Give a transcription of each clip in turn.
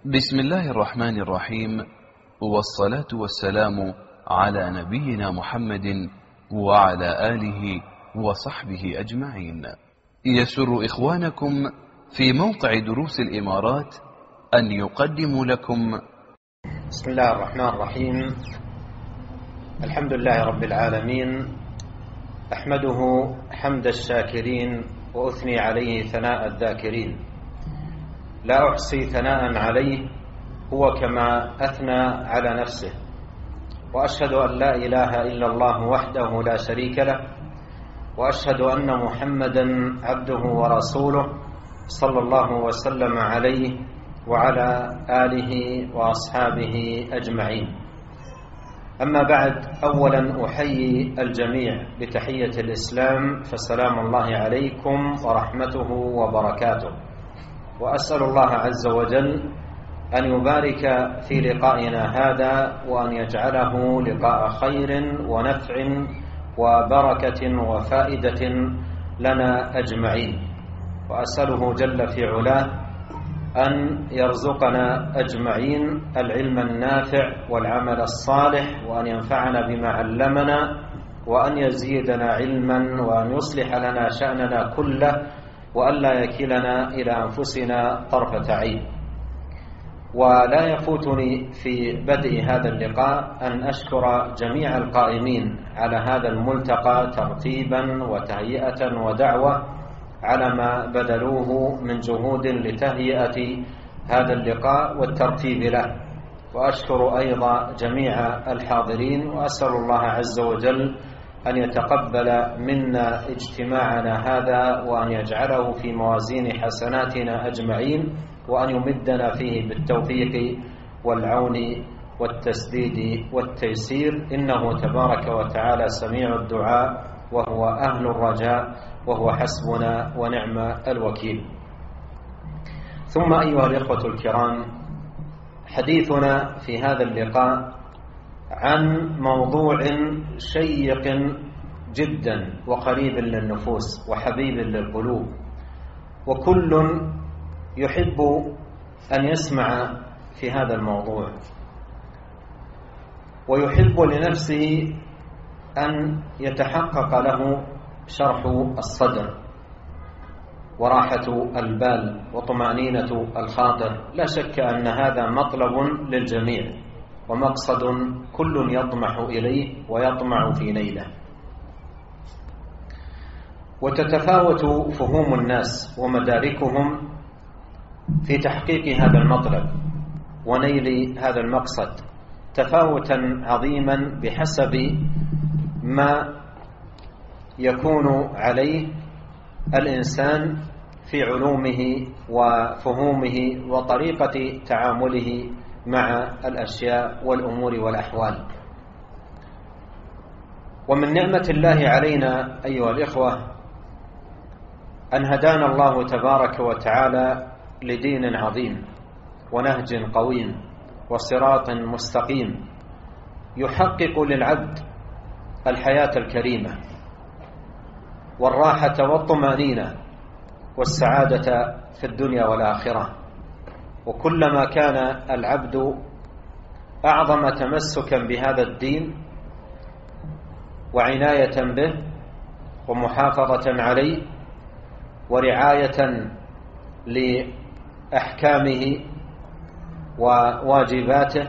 بسم الله الرحمن الرحيم، والصلاة والسلام على نبينا محمد وعلى آله وصحبه أجمعين. يسر إخوانكم في موقع دروس الإمارات أن يقدموا لكم بسم الله الرحمن الرحيم. الحمد لله رب العالمين، أحمده حمد الشاكرين وأثني عليه ثناء الذاكرين، لا أحصي ثناء عليه هو كما أثنى على نفسه، وأشهد أن لا إله إلا الله وحده لا شريك له، وأشهد أن محمدا عبده ورسوله صلى الله وسلم عليه وعلى آله وأصحابه أجمعين. أما بعد، أولا أحيي الجميع بتحية الإسلام، فسلام الله عليكم ورحمته وبركاته، وأسأل الله عز وجل أن يبارك في لقائنا هذا، وأن يجعله لقاء خير ونفع وبركة وفائدة لنا أجمعين، وأسأله جل في علاه أن يرزقنا أجمعين العلم النافع والعمل الصالح، وأن ينفعنا بما علمنا، وأن يزيدنا علما، وأن يصلح لنا شأننا كله، وأن لا يكلنا إلى أنفسنا طرفة عين. ولا يفوتني في بدء هذا اللقاء أن أشكر جميع القائمين على هذا الملتقى ترتيبا وتهيئة ودعوة على ما بذلوه من جهود لتهيئة هذا اللقاء والترتيب له، وأشكر أيضا جميع الحاضرين، وأسأل الله عز وجل أن يتقبل منا اجتماعنا هذا، وأن يجعله في موازين حسناتنا أجمعين، وأن يمدنا فيه بالتوفيق والعون والتسديد والتيسير، إنه تبارك وتعالى سميع الدعاء وهو أهل الرجاء وهو حسبنا ونعم الوكيل. ثم أيها الإخوة الكرام، حديثنا في هذا اللقاء عن موضوع شيق جدا وقريب للنفوس وحبيب للقلوب، وكل يحب أن يسمع في هذا الموضوع، ويحب لنفسه أن يتحقق له شرح الصدر وراحة البال وطمأنينة الخاطر. لا شك أن هذا مطلب للجميع، ومقصد كل يطمح إليه ويطمع في نيله. وتتفاوت فهوم الناس ومداركهم في تحقيق هذا المطلب ونيل هذا المقصد تفاوتا عظيما بحسب ما يكون عليه الإنسان في علومه وفهومه وطريقة تعامله مع الأشياء والأمور والأحوال. ومن نعمة الله علينا أيها الإخوة أن هدانا الله تبارك وتعالى لدين عظيم ونهج قويم وصراط مستقيم يحقق للعبد الحياة الكريمة والراحة والطمأنينة والسعادة في الدنيا والآخرة. وكلما كان العبد أعظم تمسكا بهذا الدين وعناية به ومحافظة عليه ورعاية لأحكامه وواجباته،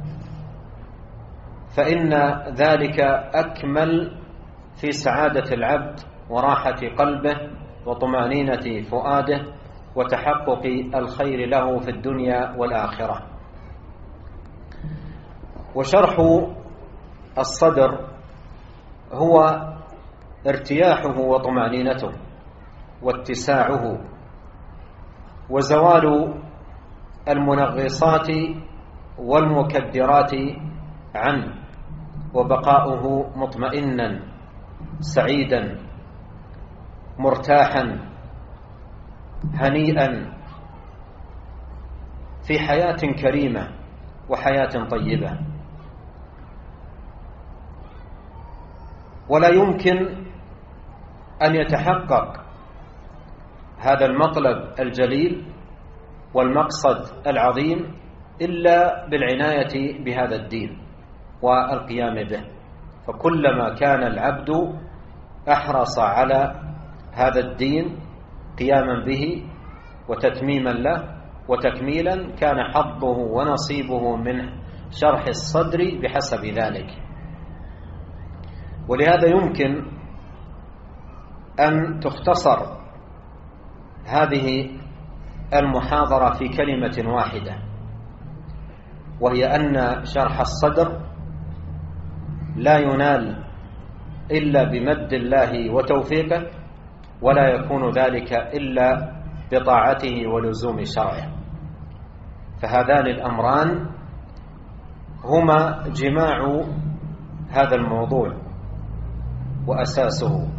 فإن ذلك أكمل في سعادة العبد وراحة قلبه وطمأنينة فؤاده وتحقق الخير له في الدنيا والآخرة. وشرح الصدر هو ارتياحه وطمأنينته واتساعه وزوال المنغصات والمكدرات عنه، وبقاؤه مطمئنا سعيدا مرتاحا هنيئا في حياة كريمة وحياة طيبة. ولا يمكن أن يتحقق هذا المطلب الجليل والمقصد العظيم إلا بالعناية بهذا الدين والقيام به. فكلما كان العبد أحرص على هذا الدين قياما به وتتميما له وتكميلا، كان حظه ونصيبه من شرح الصدر بحسب ذلك. ولهذا يمكن أن تختصر هذه المحاضرة في كلمة واحدة، وهي أن شرح الصدر لا ينال إلا بمد الله وتوفيقه، ولا يكون ذلك إلا بطاعته ولزوم شرعه. فهذان الأمران هما جماع هذا الموضوع وأساسه.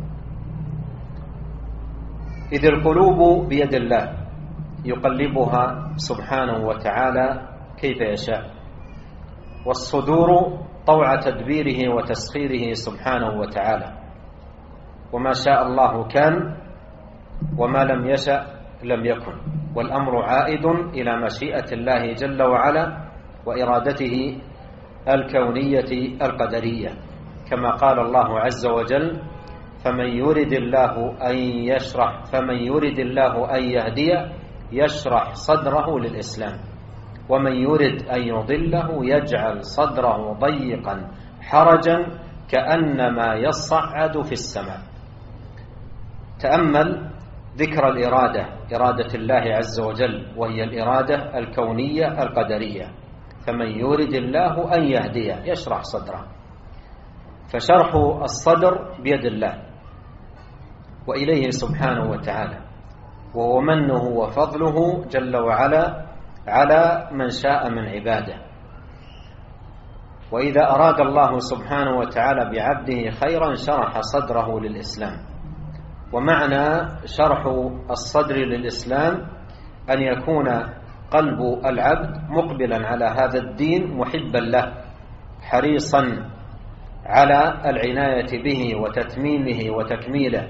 إذ القلوب بيد الله يقلبها سبحانه وتعالى كيف يشاء، والصدور طوع تدبيره وتسخيره سبحانه وتعالى، وما شاء الله كان وما لم يشأ لم يكن، والأمر عائد إلى مشيئة الله جل وعلا وإرادته الكونية القدرية، كما قال الله عز وجل: فمن يرد الله أن يهديه يشرح صدره للإسلام، ومن يرد أن يضله يجعل صدره ضيقا حرجا كأنما يصعد في السماء. تأمل ذكر الإرادة، إرادة الله عز وجل، وهي الإرادة الكونية القدرية. فمن يرد الله أن يهديه يشرح صدره، فشرح الصدر بيد الله وإليه سبحانه وتعالى، وهو منه وفضله جل وعلا على من شاء من عباده. وإذا أراد الله سبحانه وتعالى بعبده خيرا شرح صدره للإسلام. ومعنى شرح الصدر للإسلام أن يكون قلب العبد مقبلا على هذا الدين محبا له، حريصا على العناية به وتتميمه وتكميله،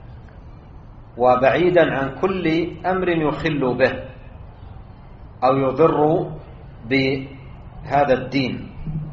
وبعيدا عن كل أمر يخل به أو يضر بهذا الدين.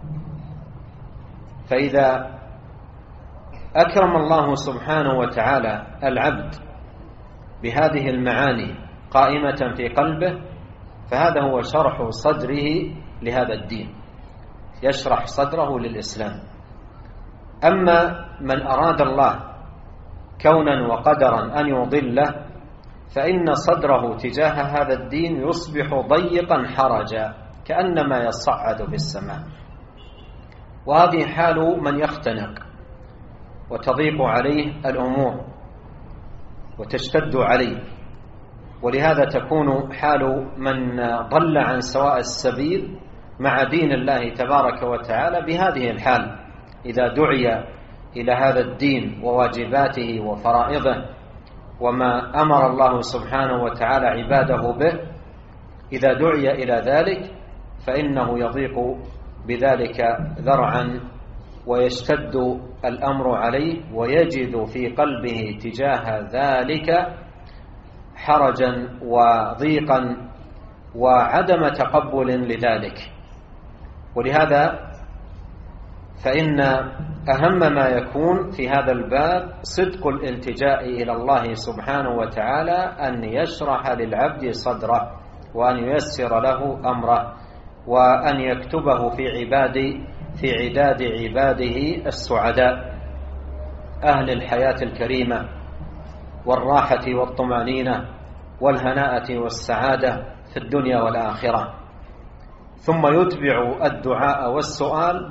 فإذا أكرم الله سبحانه وتعالى العبد بهذه المعاني قائمة في قلبه، فهذا هو شرح صدره لهذا الدين، يشرح صدره للإسلام. أما من أراد الله كونا وقدرا أن يضله، فإن صدره تجاه هذا الدين يصبح ضيقا حرجا كأنما يصعد في السماء. وهذه حال من يختنق وتضيق عليه الأمور وتشتد عليه، ولهذا تكون حال من ضل عن سواء السبيل مع دين الله تبارك وتعالى بهذه الحال. إذا دعي إلى هذا الدين وواجباته وفرائضه وما أمر الله سبحانه وتعالى عباده به، إذا دعي إلى ذلك فإنه يضيق بذلك ذرعا ويشتد الأمر عليه، ويجد في قلبه تجاه ذلك حرجا وضيقا وعدم تقبل لذلك. ولهذا فإن أهم ما يكون في هذا الباب صدق الالتجاء إلى الله سبحانه وتعالى، أن يشرح للعبد صدره، وأن ييسر له أمره، وأن يكتبه في عداد عباده السعداء أهل الحياة الكريمة والراحة والطمأنينة والهناءة والسعادة في الدنيا والآخرة. ثم يتبع الدعاء والسؤال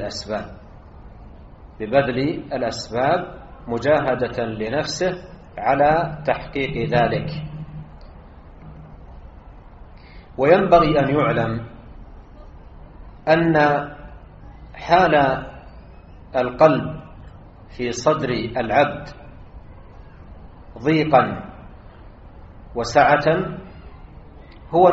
ببذل الأسباب مجاهدة لنفسه على تحقيق ذلك. وينبغي أن يعلم أن حال القلب في صدر العبد ضيقا وسعة هو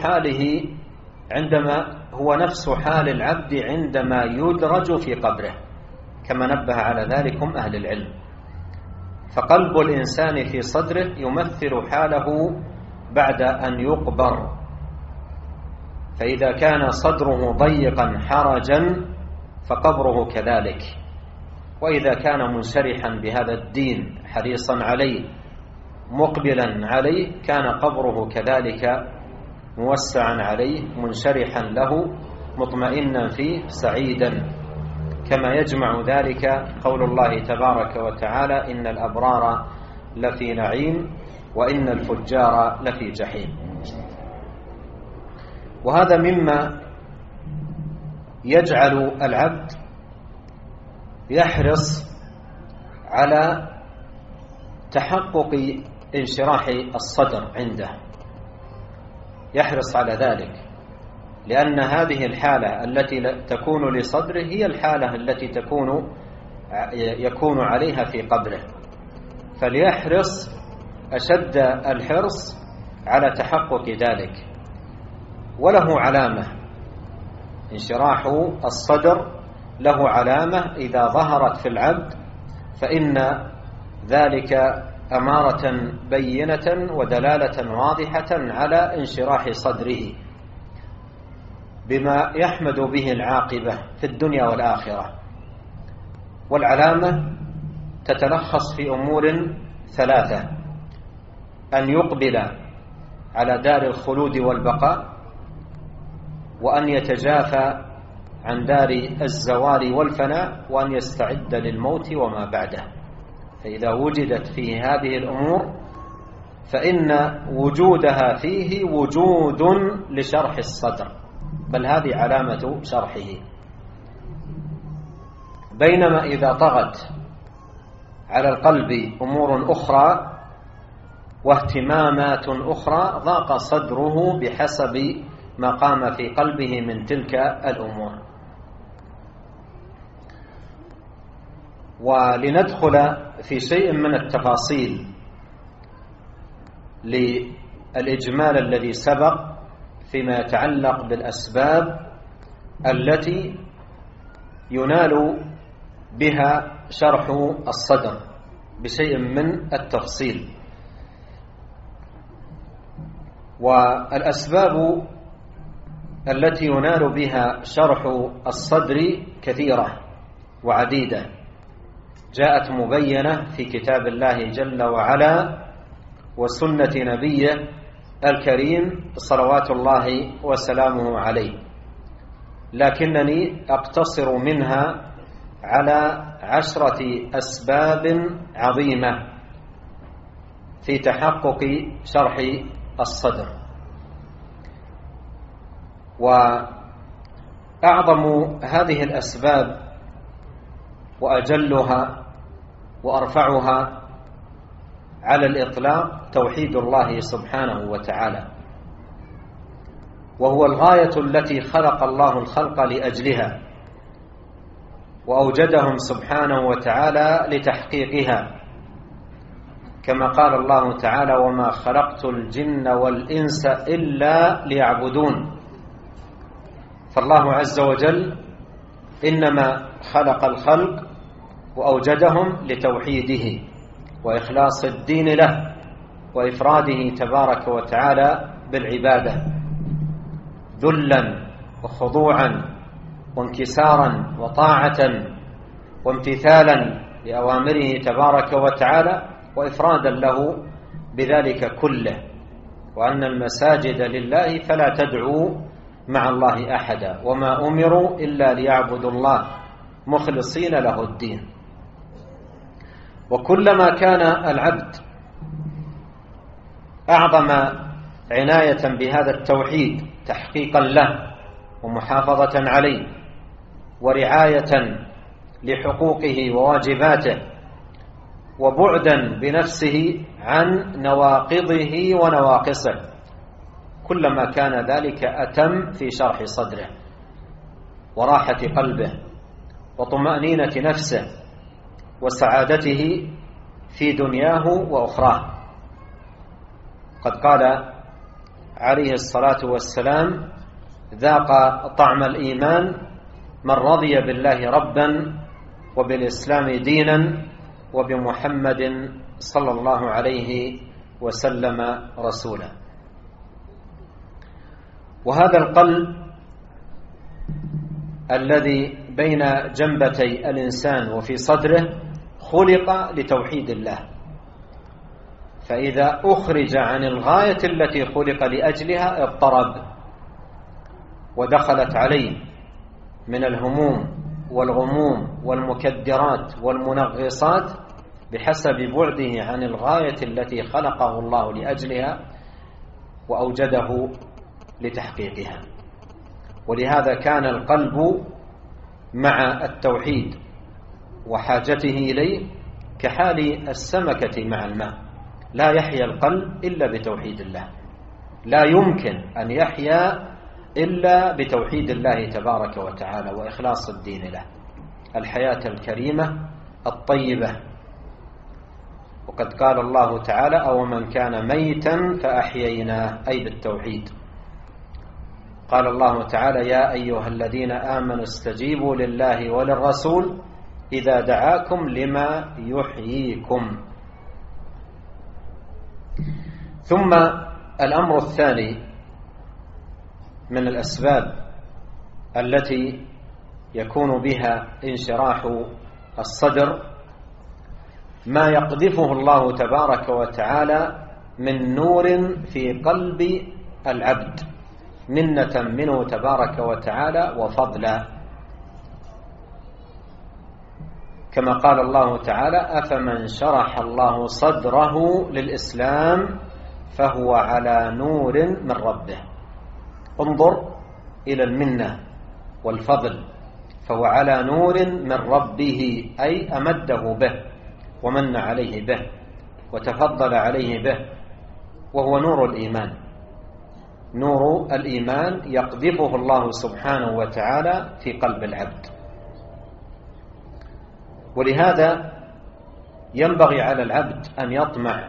نفس حال العبد عندما يدرج في قبره، كما نبه على ذلك أهل العلم. فقلب الإنسان في صدره يمثل حاله بعد أن يقبر، فإذا كان صدره ضيقا حرجا فقبره كذلك، وإذا كان منشرحا بهذا الدين حريصا عليه مقبلا عليه كان قبره كذلك موسعا عليه منشرحا له مطمئنا فيه سعيدا، كما يجمع ذلك قول الله تبارك وتعالى: إن الأبرار لفي نعيم وإن الفجار لفي جحيم. وهذا مما يجعل العبد يحرص على تحقق انشراح الصدر عنده، يحرص على ذلك، لأن هذه الحالة التي تكون لصدره هي الحالة التي يكون عليها في قبره، فليحرص أشد الحرص على تحقق ذلك. وله علامة، انشراح الصدر له علامة إذا ظهرت في العبد فإن ذلك أمارة بينة ودلالة واضحة على انشراح صدره بما يحمد به العاقبة في الدنيا والآخرة. والعلامة تتلخص في أمور ثلاثة: أن يقبل على دار الخلود والبقاء، وأن يتجافى عن دار الزوال والفناء، وأن يستعد للموت وما بعده. فإذا وجدت فيه هذه الأمور فإن وجودها فيه وجود لشرح الصدر، بل هذه علامة شرحه. بينما إذا طغت على القلب أمور أخرى واهتمامات أخرى ضاق صدره بحسب ما قام في قلبه من تلك الأمور. ولندخل في شيء من التفاصيل للإجمال الذي سبق فيما يتعلق بالأسباب التي ينال بها شرح الصدر بشيء من التفصيل. والأسباب التي ينال بها شرح الصدر كثيرة وعديدة، جاءت مبينة في كتاب الله جل وعلا وسنة نبيه الكريم صلوات الله وسلامه عليه، لكنني أقتصر منها على 10 أسباب عظيمة في تحقق شرح الصدر. وأعظم هذه الأسباب وأجلها وأرفعها على الإطلاق توحيد الله سبحانه وتعالى، وهو الغاية التي خلق الله الخلق لأجلها وأوجدهم سبحانه وتعالى لتحقيقها، كما قال الله تعالى: وما خلقت الجن والإنس إلا ليعبدون. فالله عز وجل إنما خلق الخلق وأوجدهم لتوحيده وإخلاص الدين له وإفراده تبارك وتعالى بالعبادة، ذلا وخضوعا وانكسارا وطاعة وامتثالا لأوامره تبارك وتعالى، وإفرادا له بذلك كله، وأن المساجد لله فلا تدعوا مع الله أحدا، وما أمروا إلا ليعبدوا الله مخلصين له الدين. وكلما كان العبد أعظم عناية بهذا التوحيد تحقيقا له ومحافظة عليه ورعاية لحقوقه وواجباته وبعدا بنفسه عن نواقضه ونواقصه، كلما كان ذلك أتم في شرح صدره وراحة قلبه وطمأنينة نفسه وسعادته في دنياه وأخراه. قد قال عليه الصلاة والسلام: ذاق طعم الإيمان من رضي بالله ربا وبالإسلام دينا وبمحمد صلى الله عليه وسلم رسولا. وهذا القلب الذي بين جنبتي الإنسان وفي صدره خلق لتوحيد الله، فإذا أخرج عن الغاية التي خلق لأجلها اضطرب ودخلت عليه من الهموم والغموم والمكدرات والمنغصات بحسب بعده عن الغاية التي خلقه الله لأجلها وأوجده لتحقيقها. ولهذا كان القلب مع التوحيد وحاجته إليه كحال السمكة مع الماء، لا يحيا القلب إلا بتوحيد الله، لا يمكن أن يحيا إلا بتوحيد الله تبارك وتعالى وإخلاص الدين له، الحياة الكريمة الطيبة. وقد قال الله تعالى: أو من كان ميتا فأحييناه، أي بالتوحيد. قال الله تعالى: يا أيها الذين آمنوا استجيبوا لله وللرسول إذا دعاكم لما يحييكم. ثم الأمر الثاني من الأسباب التي يكون بها انشراح الصدر ما يقذفه الله تبارك وتعالى من نور في قلب العبد، منة منه تبارك وتعالى وفضلا، كما قال الله تعالى: أفمن شرح الله صدره للإسلام فهو على نور من ربه. انظر إلى المنة والفضل، فهو على نور من ربه، أي أمده به ومن عليه به وتفضل عليه به، وهو نور الإيمان. نور الإيمان يقذفه الله سبحانه وتعالى في قلب العبد. ولهذا ينبغي على العبد أن يطمع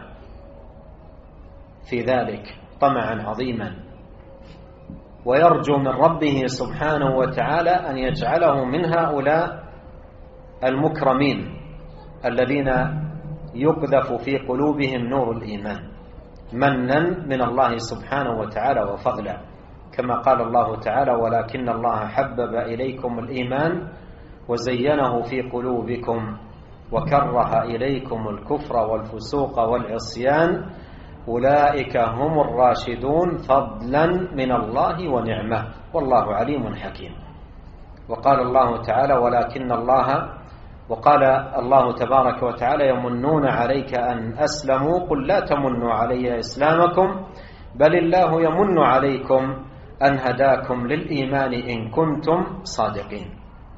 في ذلك طمعا عظيما، ويرجو من ربه سبحانه وتعالى أن يجعله من هؤلاء المكرمين الذين يقذف في قلوبهم نور الإيمان منا من الله سبحانه وتعالى وفضلا، كما قال الله تعالى: ولكن الله حبب إليكم الإيمان وزينه في قلوبكم وكره إليكم الكفر والفسوق والعصيان أولئك هم الراشدون فضلا من الله ونعمة والله عليم حكيم. وقال الله تعالى: وقال الله تبارك وتعالى: يمنون عليك أن أسلموا قل لا تمنوا علي إسلامكم بل الله يمن عليكم أن هداكم للإيمان إن كنتم صادقين.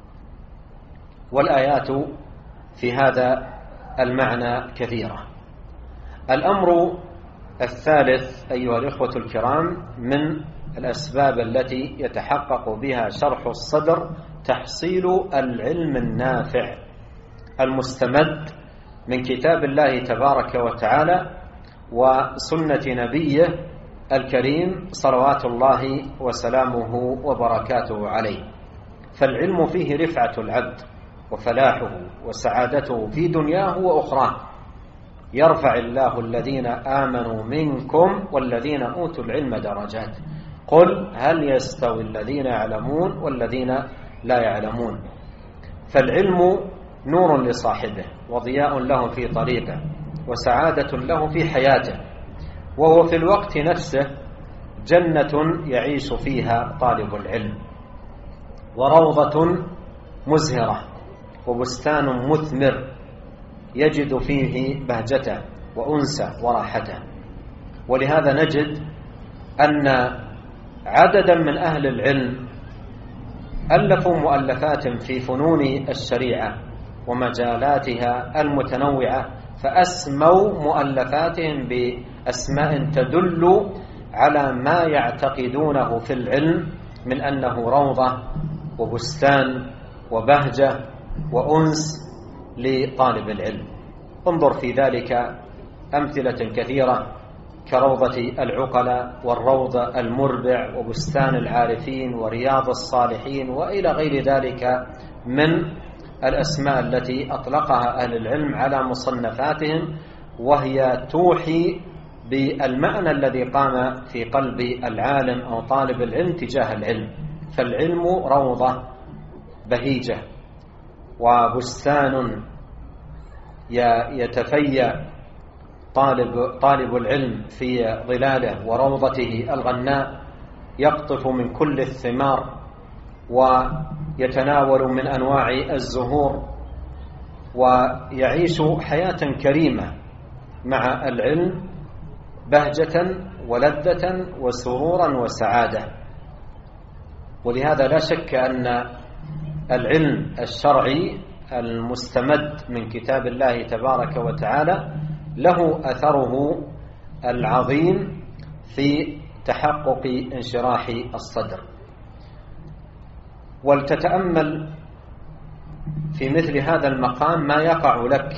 والآيات في هذا المعنى كثيرة. الأمر الثالث أيها الإخوة الكرام من الأسباب التي يتحقق بها شرح الصدر تحصيل العلم النافع المستمد من كتاب الله تبارك وتعالى وسنة نبيه الكريم صلوات الله وسلامه وبركاته عليه. فالعلم فيه رفعة العبد وفلاحه وسعادته في دنياه وأخراه. يرفع الله الذين آمنوا منكم والذين أوتوا العلم درجات. قل هل يستوي الذين يعلمون والذين لا يعلمون. فالعلم نور لصاحبه وضياء له في طريقه وسعادة له في حياته، وهو في الوقت نفسه جنة يعيش فيها طالب العلم، وروضة مزهرة وبستان مثمر يجد فيه بهجته وأنسه وراحته. ولهذا نجد أن عددا من أهل العلم ألفوا مؤلفات في فنون الشريعة ومجالاتها المتنوعة، فأسموا مؤلفاتهم بأسماء تدل على ما يعتقدونه في العلم من أنه روضة وبستان وبهجة وأنس لطالب العلم. انظر في ذلك أمثلة كثيرة كروضة العقلاء والروض المربع وبستان العارفين ورياض الصالحين وإلى غير ذلك من الأسماء التي أطلقها أهل العلم على مصنفاتهم، وهي توحي بالمعنى الذي قام في قلب العالم أو طالب العلم تجاه العلم. فالعلم روضة بهيجة وبستان يتفيأ طالب العلم في ظلاله وروضته الغناء، يقطف من كل الثمار ويتناول من أنواع الزهور ويعيش حياة كريمة مع العلم، بهجة ولذة وسرورا وسعادة. ولهذا لا شك أن العلم الشرعي المستمد من كتاب الله تبارك وتعالى له أثره العظيم في تحقق انشراح الصدر. ولتتأمل في مثل هذا المقام ما يقع لك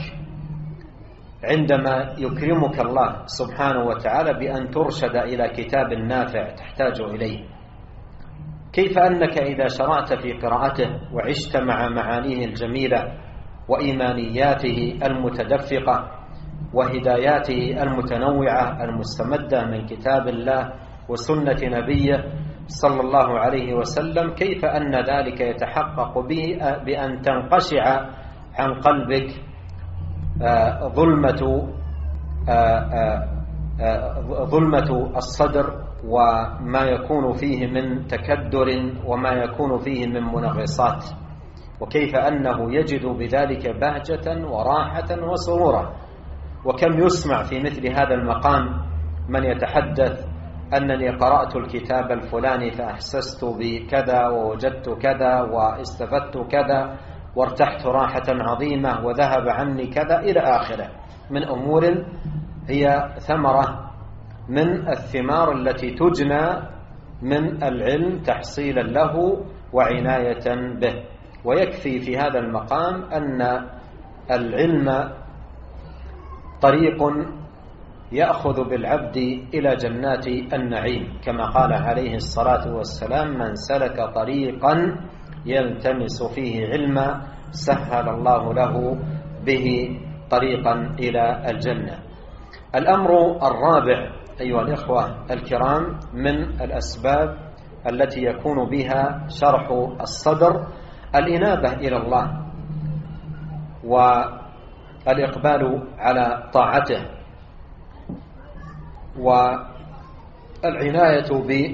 عندما يكرمك الله سبحانه وتعالى بأن ترشد إلى كتاب نافع تحتاج إليه. كيف أنك إذا شرعت في قراءته وعشت مع معانيه الجميلة وإيمانياته المتدفقة وهداياته المتنوعة المستمدة من كتاب الله وسنة نبيه صلى الله عليه وسلم، كيف أن ذلك يتحقق بأن تنقشع عن قلبك ظلمة الصدر وما يكون فيه من تكدر وما يكون فيه من منغصات، وكيف أنه يجد بذلك بهجة وراحة وسرورا. وكم يسمع في مثل هذا المقام من يتحدث أنني قرأت الكتاب الفلاني فأحسست بكذا ووجدت كذا واستفدت كذا وارتحت راحة عظيمة وذهب عني كذا إلى آخره من أمور هي ثمرة من الثمار التي تجنى من العلم تحصيلا له وعناية به. ويكفي في هذا المقام أن العلم طريق يأخذ بالعبد إلى جنات النعيم، كما قال عليه الصلاة والسلام: من سلك طريقا يلتمس فيه علما سهل الله له به طريقا إلى الجنة. الأمر الرابع أيها الإخوة الكرام من الأسباب التي يكون بها شرح الصدر الإنابة إلى الله والإقبال على طاعته والعناية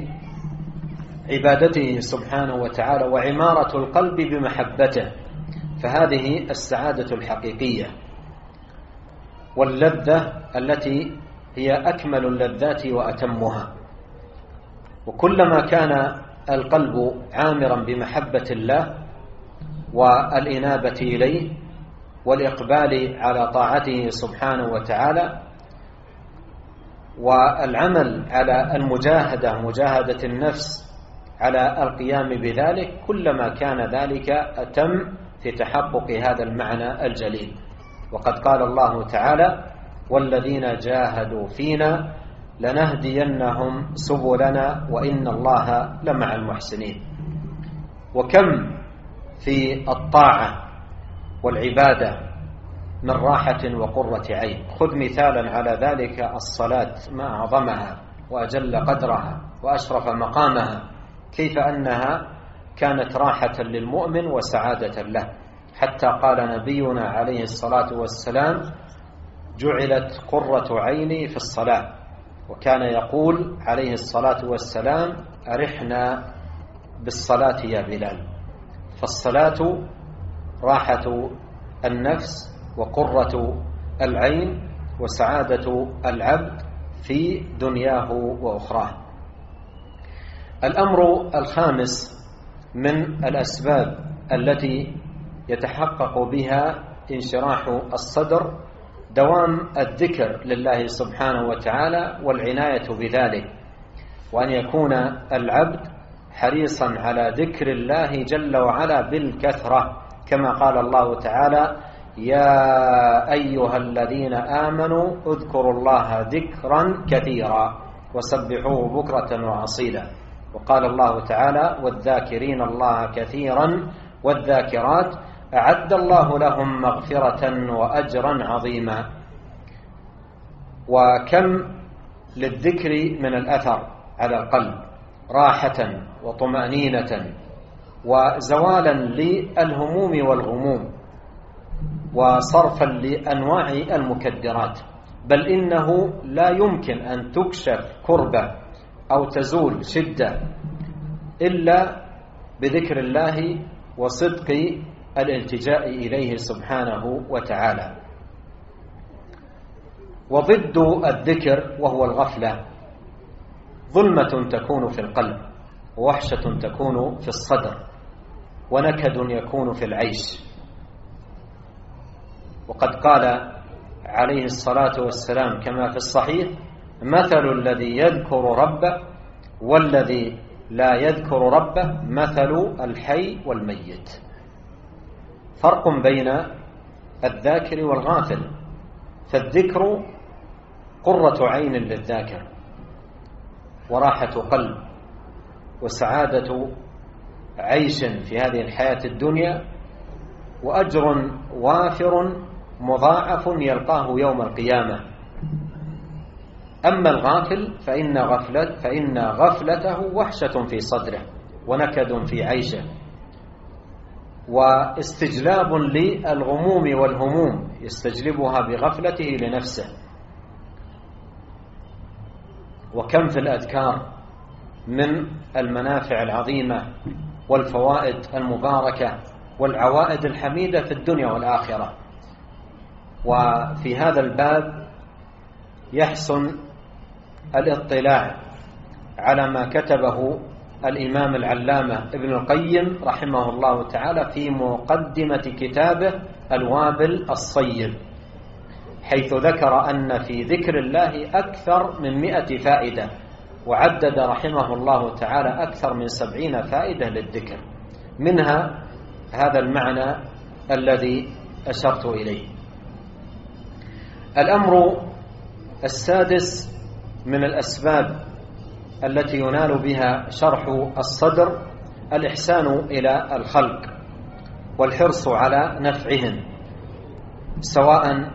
بعبادته سبحانه وتعالى وعمارة القلب بمحبته، فهذه السعادة الحقيقية واللذة التي هي أكمل اللذات وأتمها. وكلما كان القلب عامرا بمحبة الله والإنابة إليه والإقبال على طاعته سبحانه وتعالى والعمل على مجاهدة النفس على القيام بذلك، كلما كان ذلك أتم في تحقق هذا المعنى الجليل. وقد قال الله تعالى: والذين جاهدوا فينا لنهدينهم سبلنا وإن الله لمع المحسنين. وكم في الطاعة والعبادة من راحة وقرة عين. خذ مثالا على ذلك الصلاة ما أعظمها وأجل قدرها وأشرف مقامها، كيف أنها كانت راحة للمؤمن وسعادة له، حتى قال نبينا عليه الصلاة والسلام: جعلت قرة عيني في الصلاة. وكان يقول عليه الصلاة والسلام: أرحنا بالصلاة يا بلال. فالصلاة راحة النفس وقرة العين وسعادة العبد في دنياه وأخراه. الأمر الخامس من الأسباب التي يتحقق بها انشراح الصدر دوام الذكر لله سبحانه وتعالى والعناية بذلك، وأن يكون العبد حريصا على ذكر الله جل وعلا بالكثرة، كما قال الله تعالى: يا أيها الذين آمنوا اذكروا الله ذكرا كثيرا وسبحوه بكرة وأصيلا. وقال الله تعالى: والذاكرين الله كثيرا والذاكرات أعد الله لهم مغفرة وأجرا عظيما. وكم للذكر من الأثر على القلب، راحة وطمأنينة وزوالا للهموم والغموم وصرفا لأنواع المكدرات. بل إنه لا يمكن أن تكشف كربة أو تزول شدة إلا بذكر الله وصدق الالتجاء إليه سبحانه وتعالى. وضد الذكر وهو الغفلة ظلمة تكون في القلب، ووحشة تكون في الصدر، ونكد يكون في العيش. وقد قال عليه الصلاة والسلام كما في الصحيح: مثل الذي يذكر ربه والذي لا يذكر ربه مثل الحي والميت. فرق بين الذاكر والغافل، فالذكر قرة عين للذاكر وراحة قلب وسعادة عيش في هذه الحياة الدنيا، وأجر وافر مضاعف يلقاه يوم القيامة. أما الغافل فإن غفلته وحشة في صدره ونكد في عيشه واستجلاب للغموم والهموم يستجلبها بغفلته لنفسه. وكم في الأذكار من المنافع العظيمة والفوائد المباركة والعوائد الحميدة في الدنيا والآخرة. وفي هذا الباب يحسن الاطلاع على ما كتبه الإمام العلامة ابن القيم رحمه الله تعالى في مقدمة كتابه الوابل الصيب، حيث ذكر أن في ذكر الله أكثر من 100 فائدة، وعدد رحمه الله تعالى أكثر من 70 فائدة للذكر، منها هذا المعنى الذي أشرت إليه. الأمر السادس من الأسباب التي ينال بها شرح الصدر الإحسان إلى الخلق والحرص على نفعهم، سواء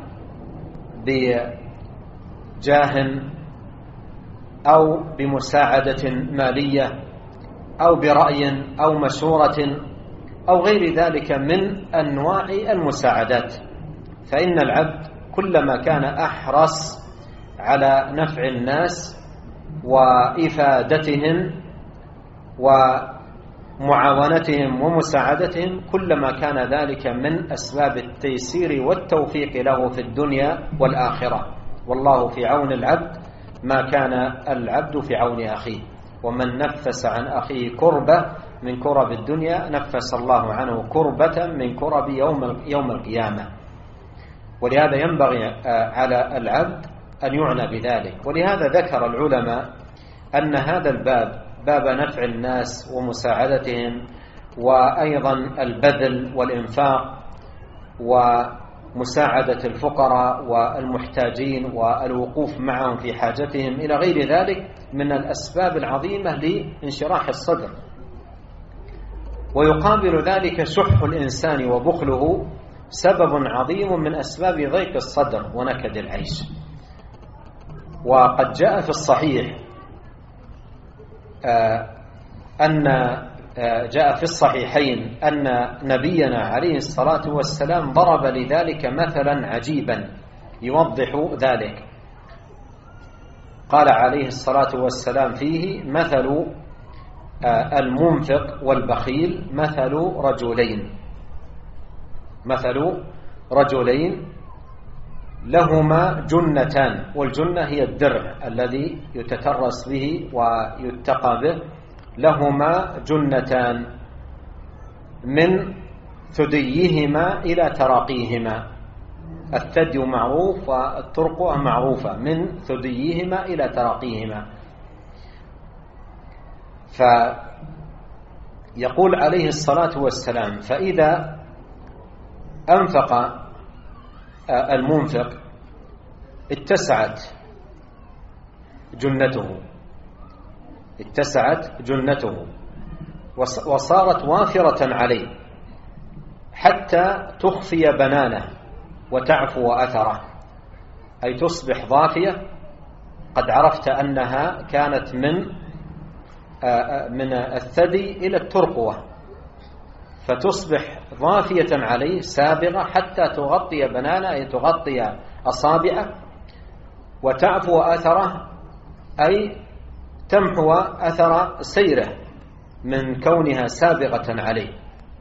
بجاه أو بمساعدة مالية أو برأي أو مشورة أو غير ذلك من أنواع المساعدات. فإن العبد كلما كان أحرص على نفع الناس وإفادتهم ومعاونتهم ومساعدتهم، كلما كان ذلك من أسباب التيسير والتوفيق له في الدنيا والآخرة. والله في عون العبد ما كان العبد في عون أخيه، ومن نفس عن أخيه كربة من كرب الدنيا نفس الله عنه كربة من كرب يوم القيامة. ولهذا ينبغي على العبد أن يعنى بذلك. ولهذا ذكر العلماء أن هذا الباب، باب نفع الناس ومساعدتهم، وأيضا البذل والإنفاق ومساعدة الفقراء والمحتاجين والوقوف معهم في حاجتهم إلى غير ذلك، من الأسباب العظيمة لانشراح الصدر. ويقابل ذلك شح الإنسان وبخله، سبب عظيم من أسباب ضيق الصدر ونكد العيش. وقد جاء في الصحيح جاء في الصحيحين أن نبينا عليه الصلاة والسلام ضرب لذلك مثلا عجيبا يوضح ذلك. قال عليه الصلاة والسلام فيه: مثل المنفق والبخيل مثل رجلين لهما جنتان، والجنة هي الدرع الذي يتترس به ويتقى به. لهما جنتان من ثديهما إلى تراقيهما، الثدي معروف والترقة معروفة، من ثديهما إلى تراقيهما. فيقول عليه الصلاة والسلام: فإذا أنفق المنفق اتسعت جنته وصارت وافرة عليه حتى تخفي بنانه وتعفو أثره، أي تصبح ضافية قد عرفت أنها كانت من الثدي إلى الترقوة، فتصبح ضافية عليه سابغة حتى تغطي بنانه، أي تغطي أصابعه، وتعفو أثره، أي تمحو أثر سيره من كونها سابغة عليه.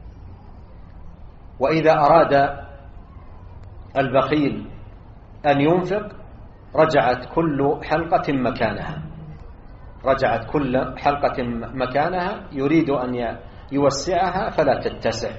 وإذا أراد البخيل أن ينفق رجعت كل حلقة مكانها، يريد أن يوسعها فلا تتسع.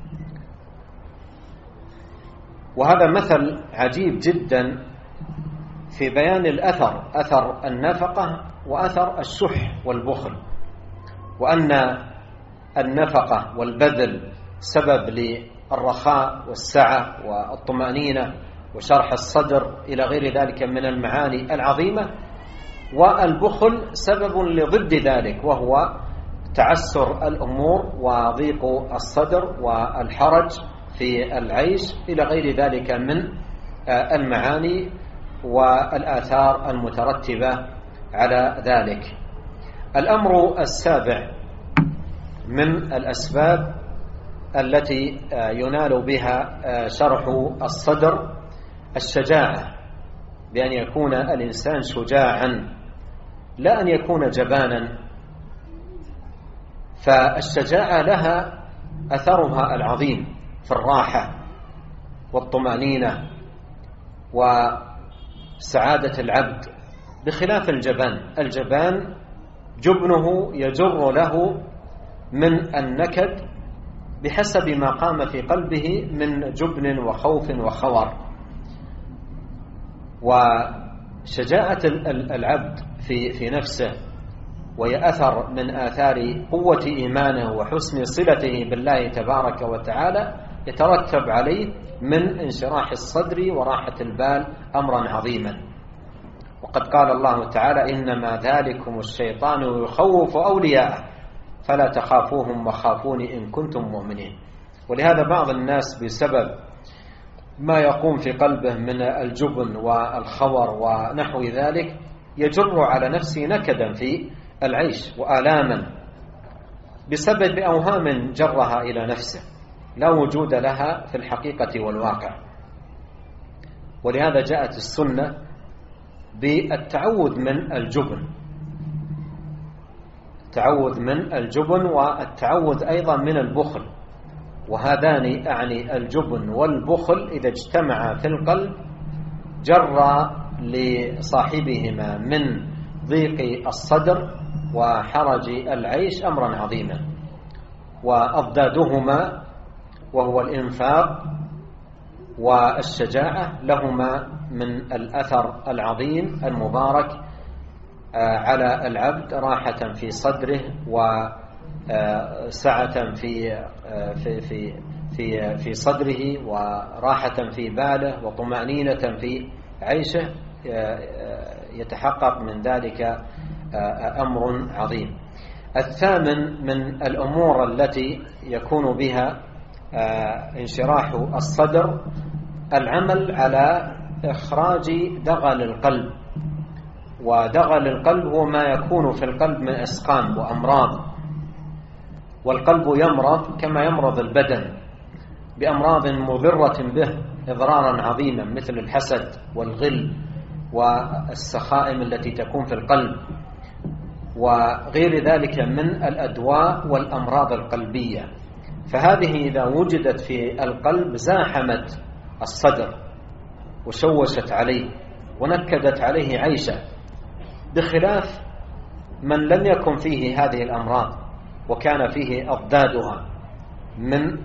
وهذا مثل عجيب جدا في بيان أثر النفقة وأثر الشح والبخل، وأن النفقة والبذل سبب للرخاء والسعة والطمأنينة وشرح الصدر إلى غير ذلك من المعاني العظيمة، والبخل سبب لضد ذلك، وهو تعسر الأمور وضيق الصدر والحرج في العيش إلى غير ذلك من المعاني والآثار المترتبة على ذلك. الأمر السابع من الأسباب التي ينال بها شرح الصدر الشجاعة، بأن يكون الإنسان شجاعا لا أن يكون جبانا. فالشجاعة لها أثرها العظيم في الراحة والطمأنينة وسعادة العبد، بخلاف الجبان جبنه يجر له من النكد بحسب ما قام في قلبه من جبن وخوف وخور. وشجاعة العبد في نفسه وهي أثر من آثار قوة إيمانه وحسن صلته بالله تبارك وتعالى، يترتب عليه من انشراح الصدر وراحة البال أمرا عظيما. وقد قال الله تعالى: إنما ذلكم الشيطان يخوف أولياءه فلا تخافوهم وخافون إن كنتم مؤمنين. ولهذا بعض الناس بسبب ما يقوم في قلبه من الجبن والخور ونحو ذلك يجر على نفسه نكدا في العيش وآلاما بسبب أوهام جرها إلى نفسه لا وجود لها في الحقيقة والواقع. ولهذا جاءت السنة بالتعوذ من الجبن والتعوذ أيضا من البخل، وهذان أعني الجبن والبخل إذا اجتمعا في القلب جر لصاحبهما من ضيق الصدر وحرج العيش أمرا عظيما. وأضدادهما وهو الإنفاق والشجاعة لهما من الأثر العظيم المبارك على العبد، راحة في صدره وسعة في صدره وراحة في باله وطمأنينة في عيشه، يتحقق من ذلك أمر عظيم. الثامن من الأمور التي يكون بها انشراح الصدر العمل على إخراج دغل القلب. ودغل القلب هو ما يكون في القلب من أسقام وأمراض، والقلب يمرض كما يمرض البدن بأمراض مضرة به إضرارا عظيما، مثل الحسد والغل والسخائم التي تكون في القلب وغير ذلك من الأدواء والأمراض القلبية. فهذه إذا وجدت في القلب زاحمت الصدر وشوشت عليه ونكدت عليه عيشه، بخلاف من لم يكن فيه هذه الأمراض وكان فيه أضدادها من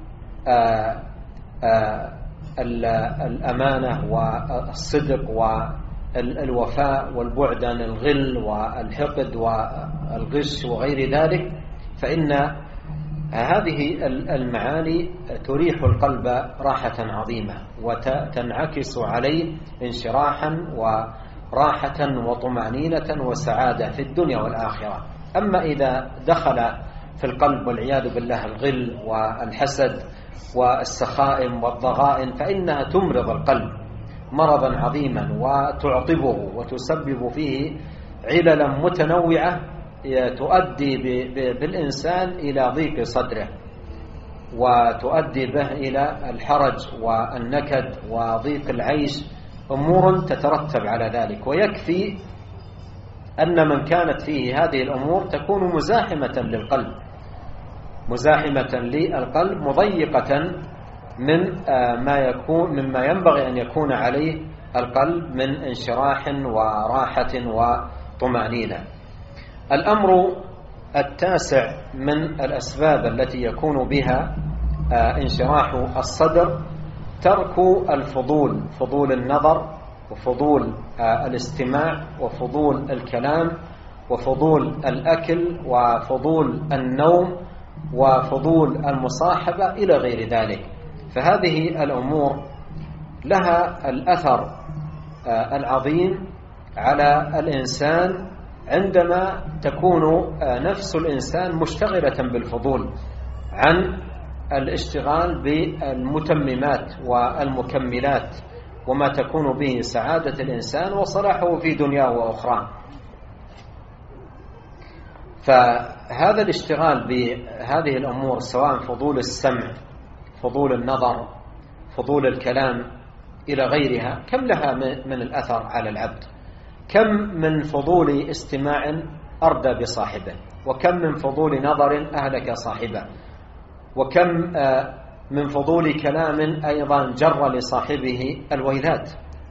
الأمانة والصدق والوفاء والبعد عن الغل والحقد والغش وغير ذلك. فإن هذه المعاني تريح القلب راحة عظيمة وتنعكس عليه انشراحا وراحة وطمأنينة وسعادة في الدنيا والآخرة. أما إذا دخل في القلب والعياذ بالله الغل والحسد والسخائم والضغائن فإنها تمرض القلب مرضا عظيما وتعطبه وتسبب فيه عللا متنوعة تؤدي بالإنسان إلى ضيق صدره، وتؤدي به إلى الحرج والنكد وضيق العيش، أمور تترتب على ذلك. ويكفي أن من كانت فيه هذه الأمور تكون مزاحمة للقلب، مضيقة مما ينبغي أن يكون عليه القلب من انشراح وراحة وطمأنينة. الأمر التاسع من الأسباب التي يكون بها انشراح الصدر ترك الفضول، فضول النظر وفضول الاستماع وفضول الكلام وفضول الأكل وفضول النوم وفضول المصاحبة إلى غير ذلك. فهذه الأمور لها الأثر العظيم على الإنسان عندما تكون نفس الإنسان مشتغلة بالفضول عن الاشتغال بالمتممات والمكملات وما تكون به سعادة الإنسان وصلاحه في دنياه وأخرى. فهذا الاشتغال بهذه الأمور سواء فضول السمع، فضول النظر، فضول الكلام إلى غيرها، كم لها من الأثر على العبد؟ كم من فضول استماع أردى بصاحبه، وكم من فضول نظر أهلك صاحبه، وكم من فضول كلام أيضا جر لصاحبه الويلات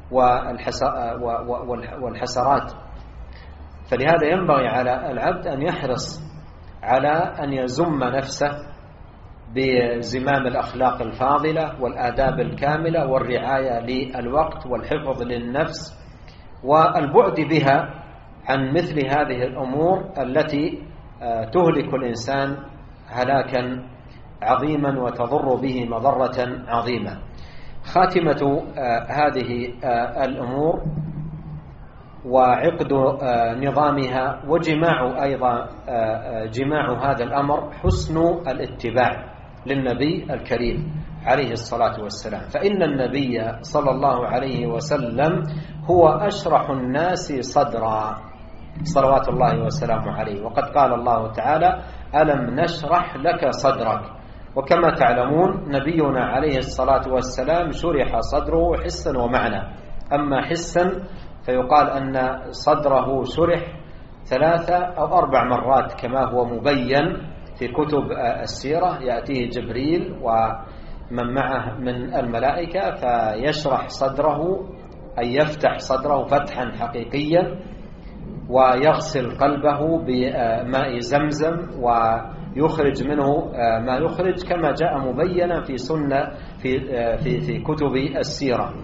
والحسرات. فلهذا ينبغي على العبد أن يحرص على أن يزم نفسه بزمام الأخلاق الفاضلة والآداب الكاملة والرعاية للوقت والحفظ للنفس والبعد بها عن مثل هذه الأمور التي تهلك الإنسان هلاكا عظيما وتضر به مضرة عظيمة. خاتمة هذه الأمور وعقد نظامها وجماع أيضا جماع هذا الأمر حسن الاتباع للنبي الكريم عليه الصلاة والسلام. فإن النبي صلى الله عليه وسلم هو أشرح الناس صدرا صلوات الله وسلامه عليه، وقد قال الله تعالى: ألم نشرح لك صدرك. وكما تعلمون نبينا عليه الصلاة والسلام شرح صدره حسا ومعنى. أما حسا فيقال أن صدره شرح 3 أو 4 مرات كما هو مبين في كتب السيرة، يأتيه جبريل ومن معه من الملائكة فيشرح صدره، أي يفتح صدره فتحا حقيقيا، ويغسل قلبه بماء زمزم ويخرج منه ما يخرج كما جاء مبينا في سنة في كتب السيرة.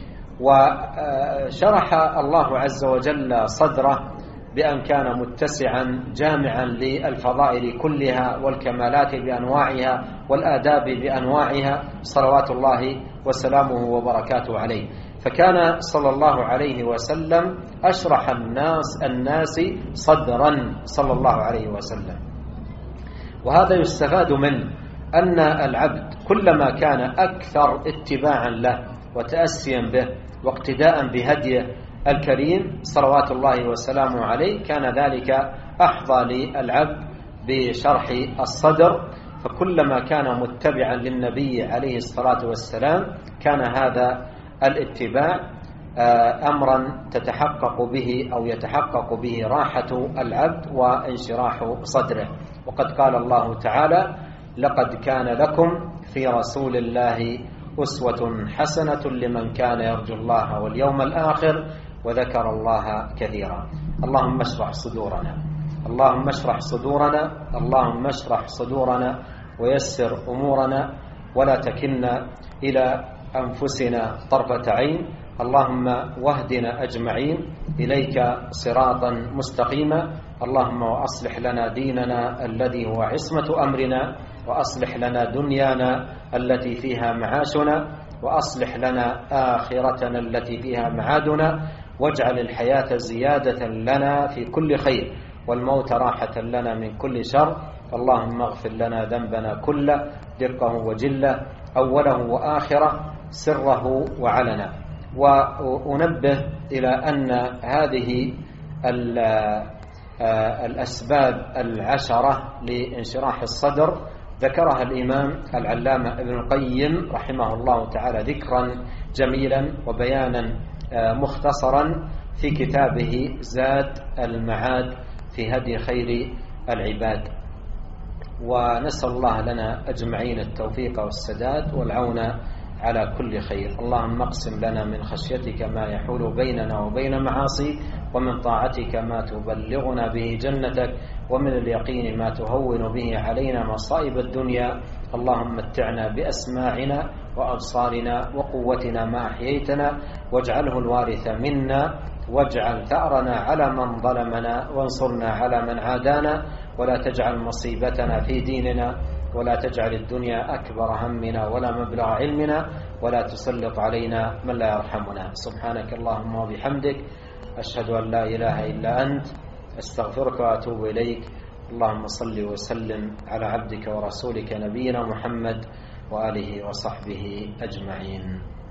وشرح الله عز وجل صدره بأن كان متسعا جامعا للفضائل كلها والكمالات بأنواعها والآداب بأنواعها صلوات الله وسلامه وبركاته عليه. فكان صلى الله عليه وسلم أشرح الناس صدرا صلى الله عليه وسلم. وهذا يستفاد منه أن العبد كلما كان أكثر اتباعا له وتأسيا به واقتداء بهديه الكريم صلوات الله وسلامه عليه كان ذلك أحظى للعبد بشرح الصدر. فكلما كان متبعا للنبي عليه الصلاة والسلام كان هذا الاتباع أمرا تتحقق به أو يتحقق به راحة العبد وانشراح صدره. وقد قال الله تعالى: لقد كان لكم في رسول الله أسوة حسنة لمن كان يرجو الله واليوم الآخر وذكر الله كثيرا. اللهم اشرح صدورنا، اللهم اشرح صدورنا، اللهم اشرح صدورنا ويسر أمورنا ولا تكلنا إلى أنفسنا طرفة عين. اللهم واهدنا أجمعين إليك صراطا مستقيما. اللهم وأصلح لنا ديننا الذي هو عصمة أمرنا، وأصلح لنا دنيانا التي فيها معاشنا، وأصلح لنا آخرتنا التي فيها معادنا، واجعل الحياة زيادة لنا في كل خير والموت راحة لنا من كل شر. اللهم اغفر لنا ذنبنا كله، دقه وجله، أوله وآخره، سره وعلنا، وأنبه إلى أن هذه الأسباب 10 لانشراح الصدر ذكرها الإمام العلامة ابن القيم رحمه الله تعالى ذكرا جميلا وبيانا مختصرا في كتابه زاد المعاد في هدي خير العباد. ونسأل الله لنا أجمعين التوفيق والسداد والعون على كل خير. اللهم اقسم لنا من خشيتك ما يحول بيننا وبين معاصيك، ومن طاعتك ما تبلغنا به جنتك، ومن اليقين ما تهون به علينا مصائب الدنيا. اللهم متعنا بأسماعنا وأبصارنا وقوتنا ما أحييتنا، واجعله الوارث منا، واجعل ثأرنا على من ظلمنا، وانصرنا على من عادانا، ولا تجعل مصيبتنا في ديننا، ولا تجعل الدنيا أكبر همنا ولا مبلغ علمنا، ولا تسلط علينا من لا يرحمنا. سبحانك اللهم وبحمدك، أشهد أن لا إله إلا أنت، أستغفرك وأتوب إليك. اللهم صل وسلم على عبدك ورسولك نبينا محمد وآله وصحبه أجمعين.